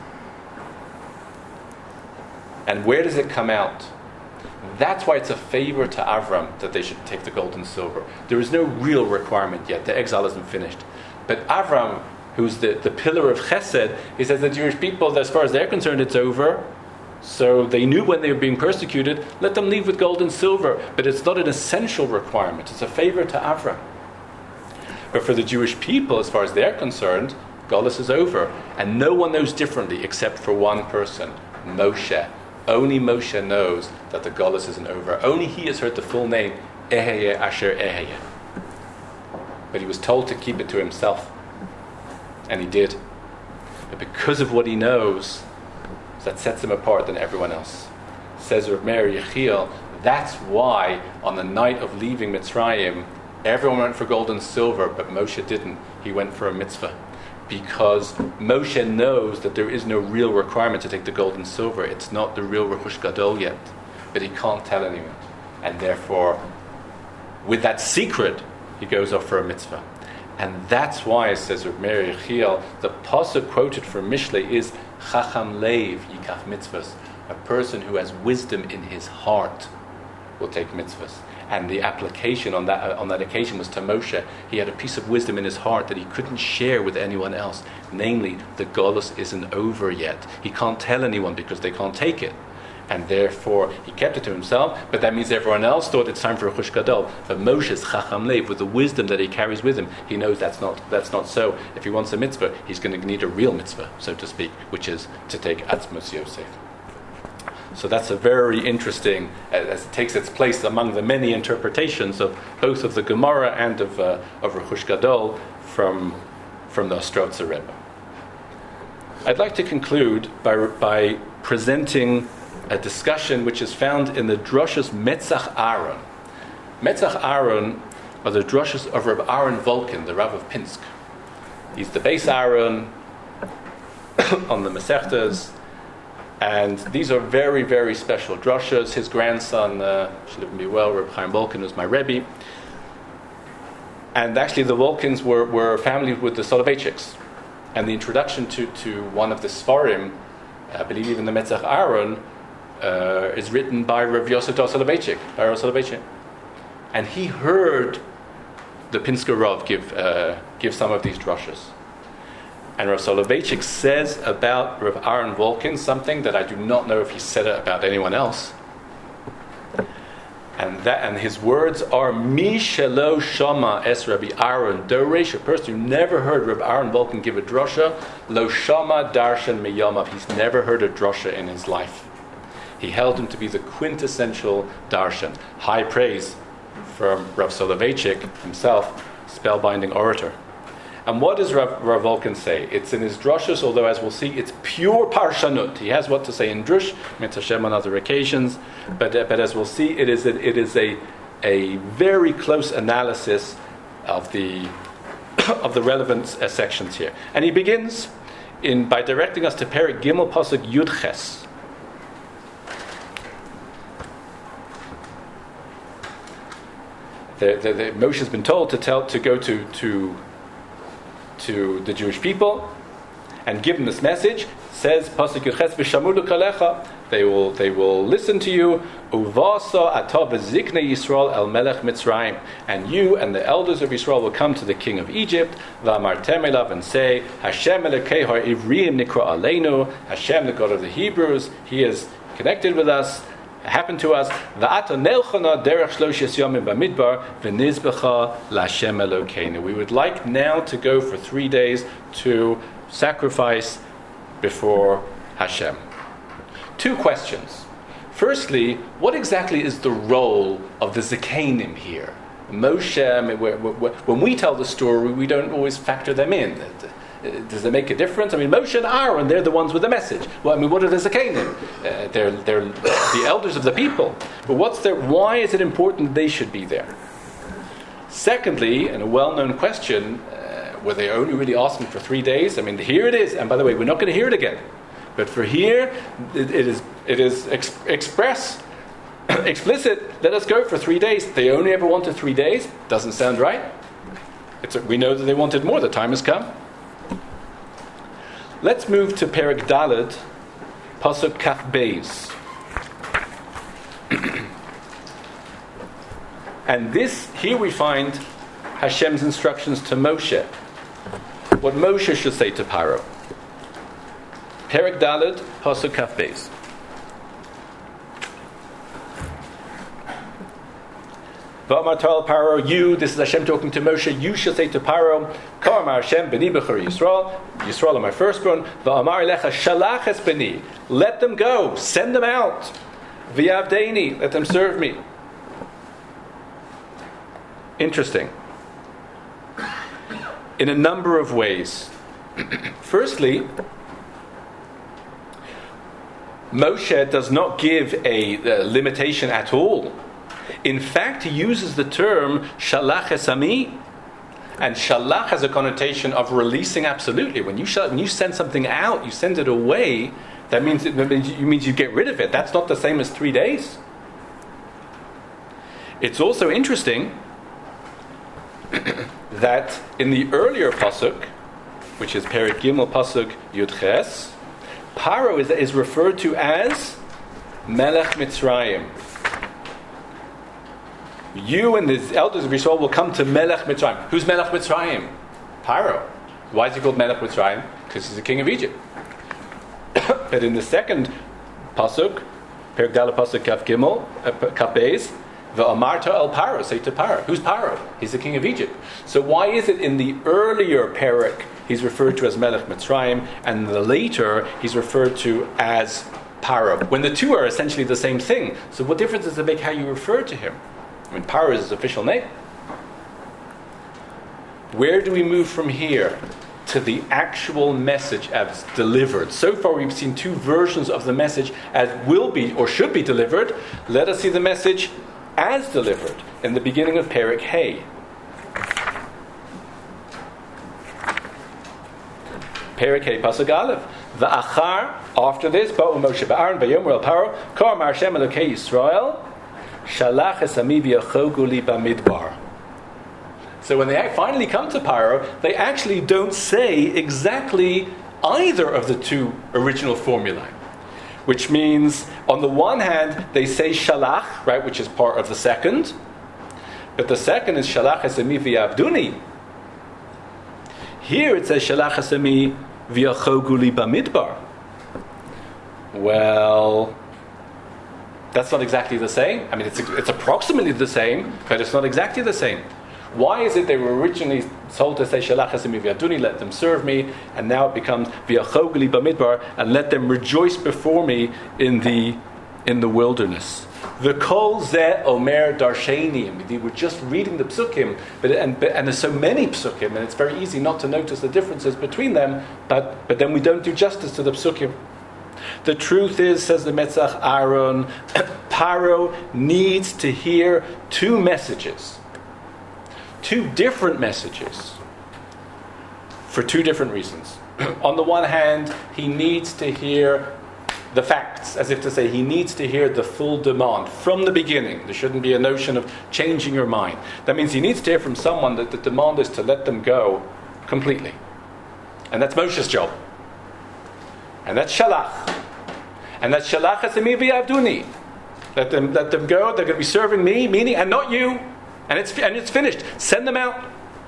S1: And where does it come out? That's why it's a favor to Avram that they should take the gold and silver. There is no real requirement yet. The exile isn't finished. But Avram, who's the, the pillar of Chesed, he says the Jewish people, as far as they're concerned, it's over. So they knew when they were being persecuted, let them leave with gold and silver. But it's not an essential requirement. It's a favor to Avram. But for the Jewish people, as far as they're concerned, Golus is over. And no one knows differently except for one person, Moshe. Only Moshe knows that the Golus isn't over. Only he has heard the full name, Eheyeh Asher Eheyeh. But he was told to keep it to himself. And he did. But because of what he knows, that sets him apart than everyone else. Says Reb Meir Yechiel, that's why on the night of leaving Mitzrayim, everyone went for gold and silver, but Moshe didn't. He went for a mitzvah. Because Moshe knows that there is no real requirement to take the gold and silver. It's not the real Rechush Gadol yet. But he can't tell anyone. And therefore, with that secret, he goes off for a mitzvah. And that's why, says Reb Meir Yechiel, the pasuk quoted from Mishlei is Chacham Leiv Yikach Mitzvahs. A person who has wisdom in his heart will take mitzvahs. And the application on that uh, on that occasion was to Moshe. He had a piece of wisdom in his heart that he couldn't share with anyone else. Namely, the Golus isn't over yet. He can't tell anyone because they can't take it. And therefore, he kept it to himself, but that means everyone else thought it's time for a Chush Gadol. But Moshe's Chacham Leiv, with the wisdom that he carries with him, he knows that's not that's not so. If he wants a mitzvah, he's going to need a real mitzvah, so to speak, which is to take Atzmos Yosef. So that's a very interesting, as it takes its place among the many interpretations of both of the Gemara and of uh, of Rechush Gadol from from the Ostrotzer Rebbe. I'd like to conclude by by presenting a discussion which is found in the Droshes Metzach Aaron. Metzach Aaron are the Droshes of Reb Aaron Volkin, the Rav of Pinsk. He's the base Aaron on the Masechtas. And these are very, very special drashas. His grandson, uh, should live and be well, Reb Chaim Volkin, was my Rebbe. And actually the Volkins were, were family with the Soloveitchiks. And the introduction to, to one of the Sfarim, I believe even the Metzach Aaron, uh, is written by Rav Yosef Soloveitchik, by Rav Soloveitchik. And he heard the Pinsker Rav give, uh, give some of these drashas. And Rav Soloveitchik says about Rav Aaron Volkin something that I do not know if he said it about anyone else. And that, and his words are, Mi shelo shama es Rabbi Aaron doresh, a person who never heard Rav Aaron Volkin give a drosha, lo shama darshan miyamav, he's never heard a drosha in his life. He held him to be the quintessential darshan. High praise from Rav Soloveitchik himself, spellbinding orator. And what does Rav, Rav Volkan say? It's in his drushes, although as we'll see, it's pure parshanut. He has what to say in drush, Mitzvah Hashem on other occasions, but uh, but as we'll see, it is a, it is a a very close analysis of the of the relevant uh, sections here. And he begins in by directing us to Perek Gimel Pasuk Yud Ches. The, the, the Moshe has been told to tell to go to to to the Jewish people and give them this message. Says Pasuk Yud Ches v'shamulu kalecha. They will they will listen to you. Uvasa atah v'ziknei Yisrael el melech Mitzrayim, and you and the elders of Yisrael will come to the king of Egypt. V'amartem elav, and say, Hashem Elokei ha'ivriim nikra aleinu. Hashem, the God of the Hebrews, He is connected with us. Happened to us. V'ata nelchana derech shloshes yomim b'midbar v'nizbecha l'Hashem Elokeinu. We would like now to go for three days to sacrifice before Hashem. Two questions. Firstly, what exactly is the role of the Zekanim here? Moshe, when we tell the story, we don't always factor them in. Does it make a difference? I mean, Moshe and Aaron, they're the ones with the message. Well, I mean, what are the Zekanim? Uh, they're, they're the elders of the people. But what's their, why is it important they should be there? Secondly, and a well-known question, uh, were they only really asking for three days? I mean, here it is. And by the way, we're not going to hear it again. But for here, it, it is it is ex- express, explicit. Let us go for three days. They only ever wanted three days. Doesn't sound right. It's a, we know that they wanted more. The time has come. Let's move to Perek Daled, Pasuk Kaf Beis. And this, here we find Hashem's instructions to Moshe. What Moshe should say to Paro. Perek Daled, Pasuk Kaf Beis. V'amar Tal Paro, you, this is Hashem talking to Moshe, you shall say to Paro, Ka'amar Hashem b'ni b'chor Yisrael, Yisrael are my firstborn, V'amar lecha shalach es b'ni, let them go, send them out, V'yavdeini, let them serve me. Interesting. In a number of ways. Firstly, Moshe does not give a, a limitation at all. In fact, he uses the term shalach es ami, and shalach has a connotation of releasing absolutely. When you shal- when you send something out, you send it away. That means it means you get rid of it. That's not the same as three days. It's also interesting that in the earlier pasuk, which is Perek Gimel pasuk Yud Ches, Paro is, is referred to as Melech Mitzrayim. You and the elders of Yisrael will come to Melech Mitzrayim. Who's Melech Mitzrayim? Paro. Why is he called Melech Mitzrayim? Because he's the king of Egypt. But in the second pasuk, Perek Daled pasuk Kaf Gimel, uh, Kaf Beis, V'amarta el Paro, say to Paro. Who's Paro? He's the king of Egypt. So why is it in the earlier Perek he's referred to as Melech Mitzrayim, and in the later he's referred to as Paro, when the two are essentially the same thing? So what difference does it make how you refer to him? I mean, Paro is his official name. Where do we move from here to the actual message as delivered? So far we've seen two versions of the message as will be or should be delivered. Let us see the message as delivered in the beginning of Perek Hey. Perek Hey Pasuk Aleph. V'achar, after this, Ba'u Moshe Ba'aron B'yomer El Paro, Ka'amar Hashem Elokei Yisrael, Shalach es ami v'yachogu li b'midbar. So when they finally come to Paro, they actually don't say exactly either of the two original formulae. Which means, on the one hand, they say Shalach, right, which is part of the second, but the second is Shalach es ami v'yavduni. Here it says Shalach es ami v'yachogu li b'midbar. Well, that's not exactly the same. I mean, it's it's approximately the same, but it's not exactly the same. Why is it they were originally told to say Shalach es ami v'yavduni, let them serve me, and now it becomes v'yachogu li b'midbar, and let them rejoice before me in the in the wilderness. The kol ze omer darsheni. We were just reading the psukim, but and, and there's so many psukim, and it's very easy not to notice the differences between them. But but then we don't do justice to the psukim. The truth is, says the Metzach Aaron, Paro needs to hear two messages, two different messages, for two different reasons. On the one hand, he needs to hear the facts, as if to say he needs to hear the full demand from the beginning. There shouldn't be a notion of changing your mind. That means he needs to hear from someone that the demand is to let them go completely. And that's Moshe's job. And that's Shalach. And that's Shalach Hasemi v'Yavduni. Let them let them go, they're going to be serving me, meaning, and not you. And it's and it's finished. Send them out.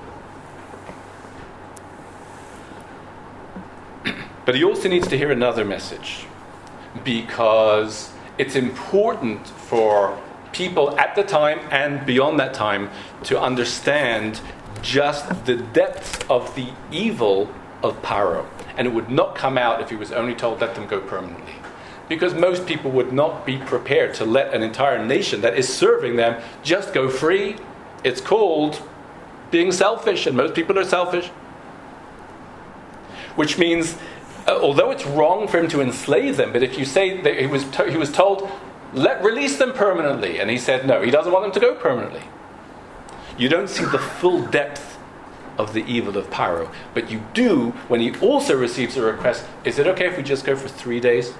S1: But he also needs to hear another message, because it's important for people at the time and beyond that time to understand just the depth of the evil of Paro. And it would not come out if he was only told, let them go permanently. Because most people would not be prepared to let an entire nation that is serving them just go free. It's called being selfish, and most people are selfish. Which means, uh, although it's wrong for him to enslave them, but if you say that he was to- he was told, let release them permanently, and he said no, he doesn't want them to go permanently. You don't see the full depth of the evil of Paro, but you do when he also receives a request. Is it okay if we just go for three days?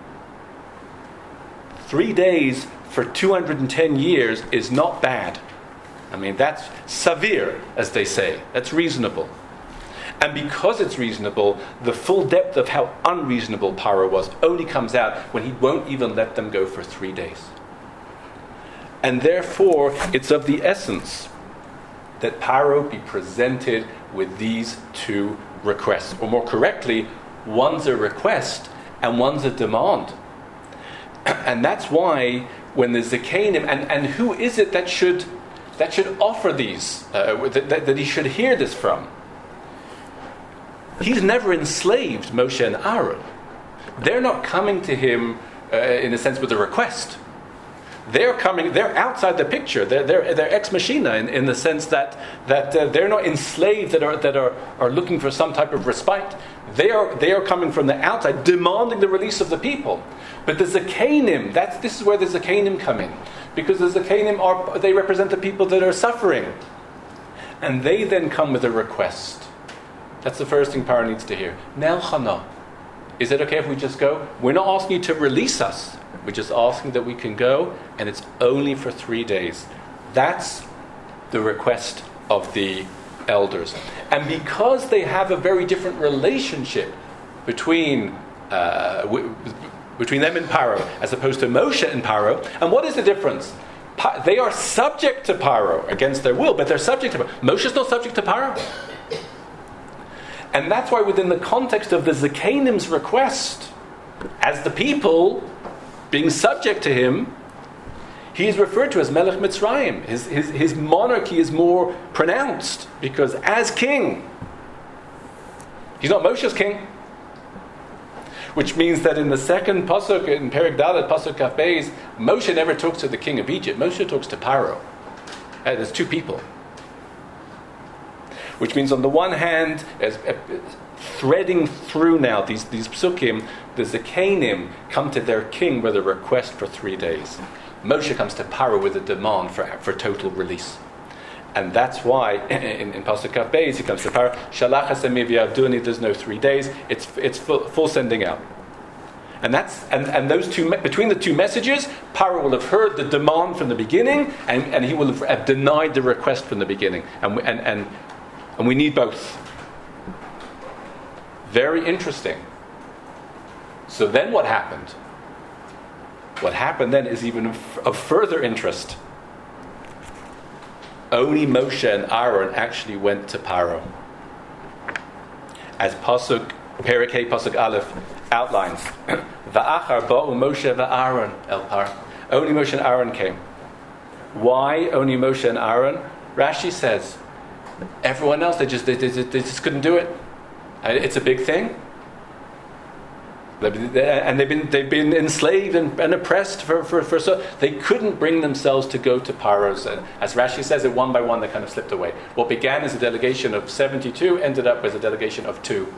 S1: Three days for two hundred ten years is not bad. I mean, that's savir, as they say. That's reasonable. And because it's reasonable, the full depth of how unreasonable Paro was only comes out when he won't even let them go for three days. And therefore, it's of the essence that Paro be presented with these two requests. Or more correctly, one's a request and one's a demand. And that's why when the Zekanim, and, and who is it that should that should offer these, uh, that, that, that he should hear this from? He's never enslaved Moshe and Aaron. They're not coming to him, uh, in a sense, with a request. They're coming. They're outside the picture. They're they're, they're ex machina in, in the sense that that uh, they're not enslaved that are that are, are looking for some type of respite. They are they are coming from the outside, demanding the release of the people. But the Zekanim, that's this is where the Zekanim come in, because the Zekanim are they represent the people that are suffering, and they then come with a request. That's the first thing Paro needs to hear. Nel Chana, is it okay if we just go? We're not asking you to release us. We're just asking that we can go, and it's only for three days. That's the request of the elders. And because they have a very different relationship between uh, w- between them and Paro, as opposed to Moshe and Paro, and what is the difference? Pa- they are subject to Paro against their will, but they're subject to Paro. Moshe's not subject to Paro. And that's why within the context of the Zekanim's request, as the people being subject to him, he is referred to as Melech Mitzrayim. His, his, his monarchy is more pronounced, because as king, he's not Moshe's king. Which means that in the second pasuk, in Perek Dalet, pasuk Kaf Beis, Moshe never talks to the king of Egypt. Moshe talks to Paro. Uh, there's two people. Which means, on the one hand, as uh, threading through now these these psukim, the Zekanim come to their king with a request for three days. Moshe comes to Paro with a demand for for total release, and that's why in, in Pasuk Kaf Beis he comes to Paro. Shalach Hasemi v'Yavduni. There's no three days. It's it's full, full sending out, and that's and, and those two between the two messages, Paro will have heard the demand from the beginning, and, and he will have denied the request from the beginning, and and and. And we need both. Very interesting. So then what happened? What happened then is even of further interest. Only Moshe and Aaron actually went to Paro. As Pasuk, Perek Hey, Pasuk Aleph outlines. Va'achar ba'u Moshe va'Aaron el Paro. Only Moshe and Aaron came. Why only Moshe and Aaron? Rashi says, everyone else, they just they, they, they just couldn't do it. It's a big thing. And they've been they've been enslaved and, and oppressed for, for, for so they couldn't bring themselves to go to Paro's. And as Rashi says it, one by one they kind of slipped away. What began as a delegation of seventy-two ended up as a delegation of two.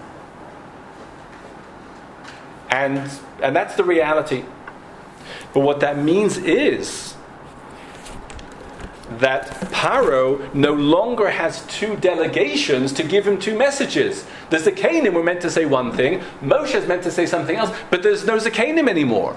S1: And and that's the reality. But what that means is that Paro no longer has two delegations to give him two messages. The Zakanim were meant to say one thing, Moshe is meant to say something else, but there's no Zakanim anymore.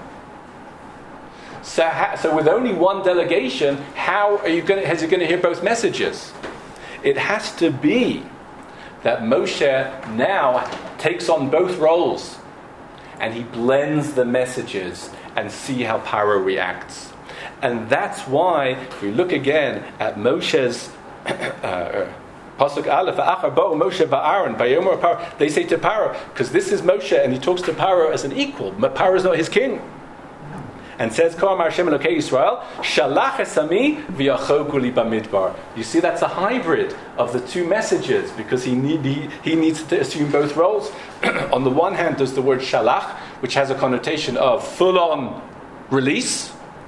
S1: So, ha- so with only one delegation, how are you going to, is he going to hear both messages? It has to be that Moshe now takes on both roles, and he blends the messages and see how Paro reacts. And that's why, if we look again at Moshe's uh, Pasuk Aleph, Achar Bo'u Moshe va'Aaron Vayomer Paro, they say to Paro, because this is Moshe, and he talks to Paro as an equal. Paro is not his king. And says, Ko Amar Hashem Elokei Yisrael, Shalach esami v'yachogu li bamidbar. You see, that's a hybrid of the two messages, because he, need, he, he needs to assume both roles. On the one hand, there's the word Shalach, which has a connotation of full-on release.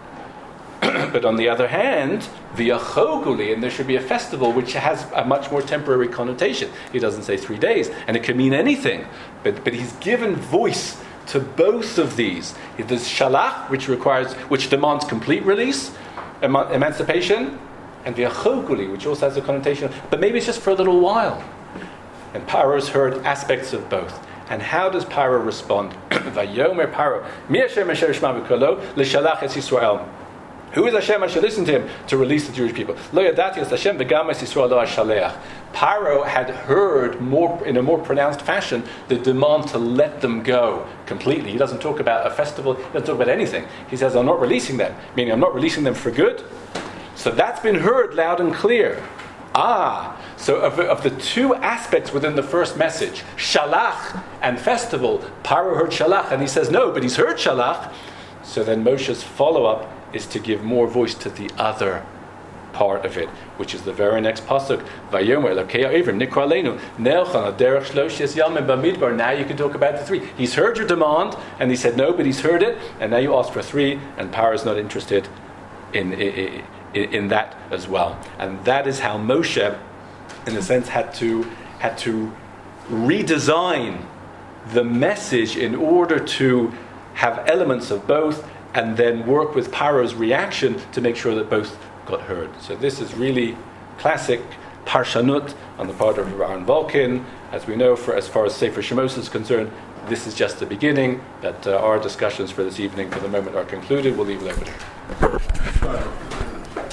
S1: But on the other hand, v'yachoguli, and there should be a festival which has a much more temporary connotation. He doesn't say three days, and it can mean anything. But but he's given voice to both of these. There's shalach, which requires, which demands complete release, eman- emancipation, and v'yachoguli, which also has a connotation, but maybe it's just for a little while. And Paro's heard aspects of both. And how does Paro respond? Vayomer Paro, mi Hashem asher yishma b'kolo, l'shalach es Yisrael. Who is Hashem? I should listen to him to release the Jewish people. Lo yadati es Hashem v'gam es Yisrael lo hashaleach. Paro had heard more in a more pronounced fashion the demand to let them go completely. He doesn't talk about a festival. He doesn't talk about anything. He says, "I'm not releasing them," meaning I'm not releasing them for good. So that's been heard loud and clear. Ah, so of, of the two aspects within the first message, shalach and festival, Paro heard shalach, and he says no, but he's heard shalach. So then Moshe's follow-up is to give more voice to the other part of it, which is the very next pasuk. Vayomer Elokei ha'ivrim nikra aleinu nelchan aderech shloshes yamim bamidbar. Now you can talk about the three. He's heard your demand, and he said no, but he's heard it, and now you ask for three, and Paro's not interested in, in, in, in that as well. And that is how Moshe, in a sense, had to had to redesign the message in order to have elements of both, and then work with Paro's reaction to make sure that both got heard. So this is really classic parshanut on the part of Aaron Volkin. As we know, for as far as Sefer Shemos is concerned, this is just the beginning. That uh, our discussions for this evening, for the moment, are concluded. We'll leave it over there.